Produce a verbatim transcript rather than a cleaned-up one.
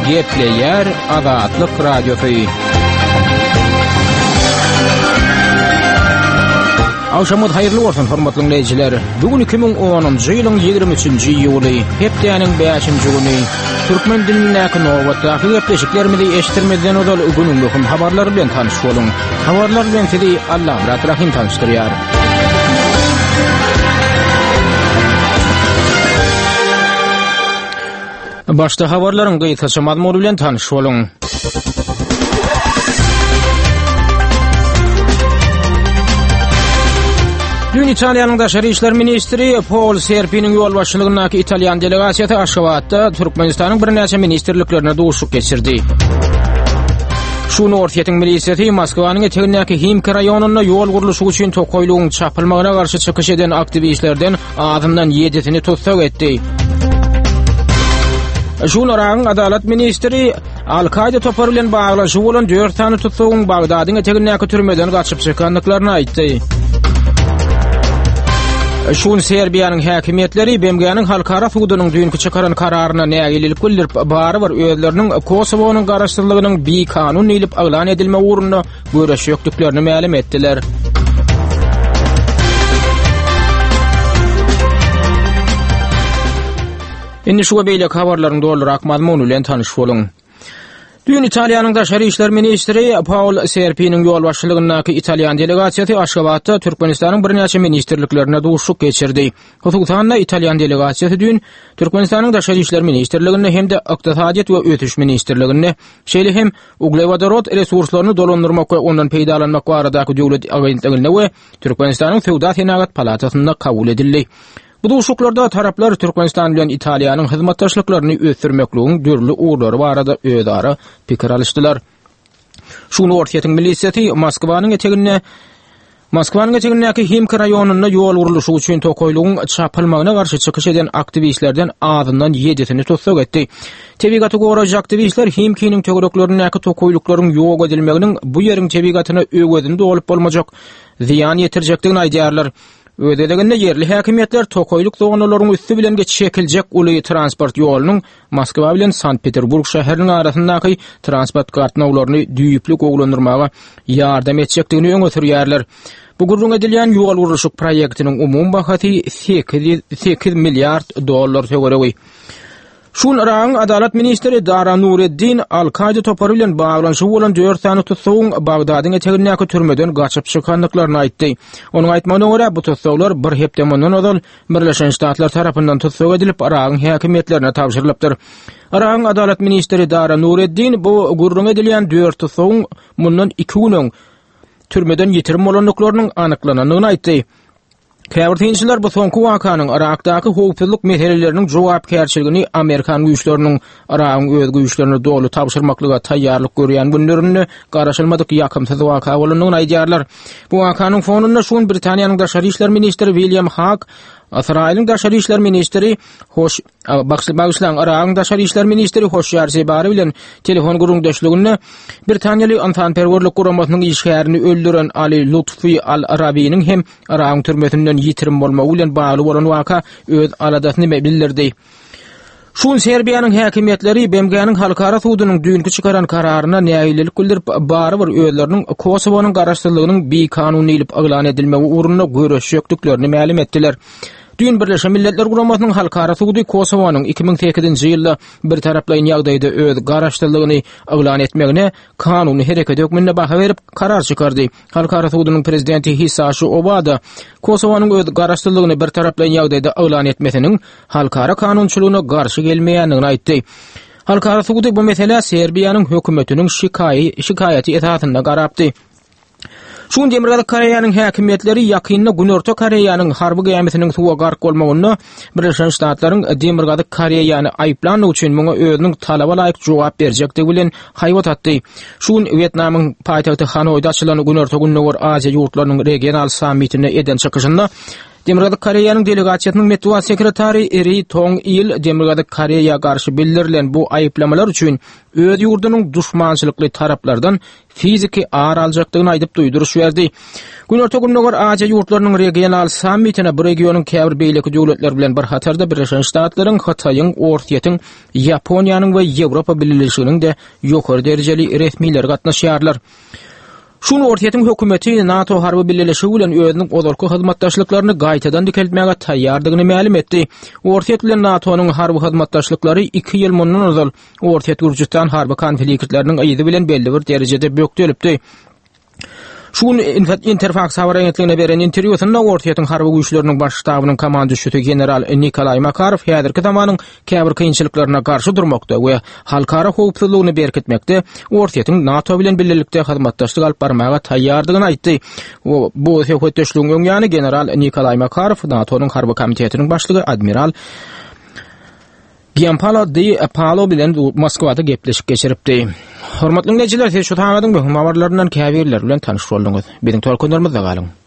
gepleýär Azatlyk Radiosu. Awşamyz haýyrly bolsun hormatly dinleýijiler. Bugün iki ming onunçy ýylyň ýygrimi üçinji ýuly, hepdeýäniň beşinji güni. Türkmen dilindäki nowatdaky gepleşiklerimizi eşitirmeden odal günüň möhüm habarlary bilen tanyş boluň. Habarlar bilen sizi Allah rahim tanıştyrýar. Başta habarlaryň gyýtaça mazmuny bilen tanyş boluň. Dün İtalyanın Daşary işler ministri Paul Serpiniň ýol başçylygyndäki İtalyan delegasiýasy Aşgabatda Türkmenistanyň bir näçe ministrliklerine duşuk geçirdi. Şunu ortaýetiň milisiýeti Moskwanyň etegindäki Himki raýonuna ýol gurulşy üçin tokoýlugyň çapylmagyna garşy çykyş eden aktivistlerden azyndan ýedisini tutsak etdi. Şunaraň Adalet ministri Al-Qaida topary bilen baglanşyk bolan dört tany tutsagyň Bagdadyň etegindäki türmeden gaçyp çykanlyklaryny aýtdy. Şun Serbiýanyň häkimetleri B M G'niň halkara suwdynyň dünkü çykaran kararyna nägililik bildirip bary bir özleriniň Kosowonyň garaşdyrlygynyň bir kanun ilip aglan edilme uğruna göreşýekdiklerini ma'lum etdiler. Indi şu beýle habarlaryň doldurak mazmuny bilen tanyş boluň. Dün İtalyanın Daşary işler ministri Paul Serpiniň ýol başçylygyndäki İtalyan delegasiýasy Aşgabatda Türkmenistanyň bir näçe ministrliklerine duşuk geçirdi. Hoşgutanda İtalyan delegasiýasy dün Türkmenistanyň Daşary işler ministrligine hemde Iqtisadiýat we Ötüş ministrligine, şeýle hem uglewadorod resurslaryny dolandyrmak we ondan peýdalanmak baradaky döwlet agentligine we Türkmenistanyň Sowda Senagat Palatasynda kabul edildi. Bu duşuklarda taraplar Türkmenistan bilen İtaliyanyň hyzmatdaşlyklaryny ösürmekligiň dürli uğurlary barada özara pikir alışdylar. Şunu ortaýetiň milisiýeti Moskwanyň etegine Moskwanyň etegindäki Himki raýonuna ýol gurulşy üçin tokoýlugyň çapylmagyna garşy çykyş eden aktivistlerden azyndan ýedisini tutsak etdi. Tebigaty goraýjy aktivistler Himkiň tögereklerindäki tokoýluklaryň ýok edilmeginiň bu ýeriň tebigatyna öwedinde bolup bolmajak ziýan ýetirjekdigini aýdýarlar. Ödeleginde yerli häkimetler tokoýluk zonalaryň üstü bilen geçiljek uly transport ýolunyň Moskwa bilen Sankt-Peterburg şäheriniň arasyndaky transport gatnawlaryny düýüplik oglandyrmaga ýardam etjekdigini öňe sürýärler. Bu gurrun edilýän ýol gurulşy proýektiniň umum bahasy sekiz milliard dollar töweregi. Şunaraň Adalet ministri Dara Nureddin Al-Qaida topary bilen baglanşyk bolan dört tany tutsagyň Bagdadyň etegindäki türmeden gaçyp çykanlyklaryny aýtdy. Onuň aýtmagyna görä bu tutsaglar bir hepdemondan ozal Birleşen Ştatlar tarapyndan tutsak edilip Araň häkimetlerine tapşyrylypdyr. Araň Adalet ministri Dara Nureddin bu gurrun edilýän dört tutsagyň mundan iki güniň türmeden ýetirim bolanlyklarynyň anyklanynyny aýtdy. Käwirtinçiler bu soňky wakanyň Irakdaky howpsuzlyk meseleleriniň jogapkärçiligini Amerikan güýçleriniň Irakyň öz güýçlerini dolu tapşyrmaklyga taýýarlyk görýän günlerini garaşylmadyk ýakymsyz waka bolanyny aýdýarlar. Bu wakanyň fonunda şun Britaniýanyň Daşary işler ministri William Hague, Israýlyň Daşary işler ministri hoş Bagşylan Irakyň Daşary işler ministri Hoşyar Zebari bilen telefon gurulşygynda Britaniýaly Antanperwerlik guramasynyň işgärini öldüren Ali Lutfi Al-Arabiýnyň hem Irakyň türmesinden ýitirim bolmagy bilen bagly bolan waka öz aladasyny bildirdi. Şun Serbiýanyň häkimetleri B M G'niň halkara suwdynyň dünkü çykaran kararyna näýilik bildirip bary bir özleriniň Kosowonyň garaşdyrlygynyň bir kanun ilip aglan edilmegi uğruna göreşýekdiklerini ma'lum etdiler. Dün Birleşen Milletler Guramasynyň halkara suwdy Kosowonyň iki ming sekizinji ýylda bir taraplaýyn ýagdaýda öz garaşdyrlygyny aglan etmegine kanuny hereket hökmünde baha berip karar çykardy. Halkara suwdynyň prezidenti Hisashi Obada Kosowonyň öz garaşdyrlygyny bir taraplaýyn ýagdaýda aglan etmesiniň halkara kanunçylygyna garşy gelmeýändigini aýtdy. Halkara suwdy bu mesele Serbiýanyň hökümetiniň şikaýy şikaýaty esasynda garapdy. Şun Demirgazy Koreýanyň häkimetleri ýakynda Günorta Koreýanyň harby gämesiniň suwa gark bolmagyna Birleşen Ştatlaryň Demirgazy Koreýany aýplanyň üçin muňa özüniň talaba laýyk jogap berjekdigi bilen haýbat atdy. Şun Vietnamyň paýtagty Hanoýda açylan Günorta gününe Aziýa ýurtlarynyň regional sammitine eden çykyşynda Demirgazyk Koreýanyň delegasiýasynyň Medwa sekretary Ri Tong Il Demirgazyk Koreýa garşy bildirilen bu aýyplamalar üçin öz ýurdunyň duşmançylykly taraplardan fiziki ağır aljakdygyny aýdyp duýduruş berdi. Günorta günler Aja ýurtlarynyň regional sammitine bu regionyň käbir beýleki döwletler bilen bir hatarda Birleşen Ştatlaryň, Hataýyň, Ortiýatyň, Ýaponiýanyň we Ýewropa Birleşiginiň de ýokary derejeli resmileri gatnaşýarlar. Şunu Ortiýatyň hökümeti NATO harby birleşigi bilen özüniň ozalky hyzmatdaşlyklaryny gaýtadan dikeltmäge taýýardygyny ma'lum etdi. Ortiýat bilen NATO'nyň harby hyzmatdaşlyklary iki ýyl mundan ozal Ortiýat Gürjistan harby konfliktleriniň aýdy bilen belli bir derejede bökdelipdi. Şun Interfax habar agentligine beren interwýusynda Ortiýatyň harby güýçleriniň baş ştabynyň komandasyy general Nikolay Makarov häzirki zamanyň käbir kynçylyklaryna garşy durmakda we halkara howpsuzlygyny berkitmekde Ortiýatyň NATO bilen birlikde hyzmatdaşlyk alyp barmaga taýýardygyny aýtdy. Bu hökümetdeşligiň öňýany general Nikolay Makarov NATO'nyň harby komitetiniň başlygy admiral Gianpaolo Di Paolo bilen Moskwada gepleşip geçiripdi. Hormatly dinleyijiler, şu taýdaň bu habarlaryndan käbirler bilen tanyş boldunuz. Biziň tolkunlarymyzda galyň.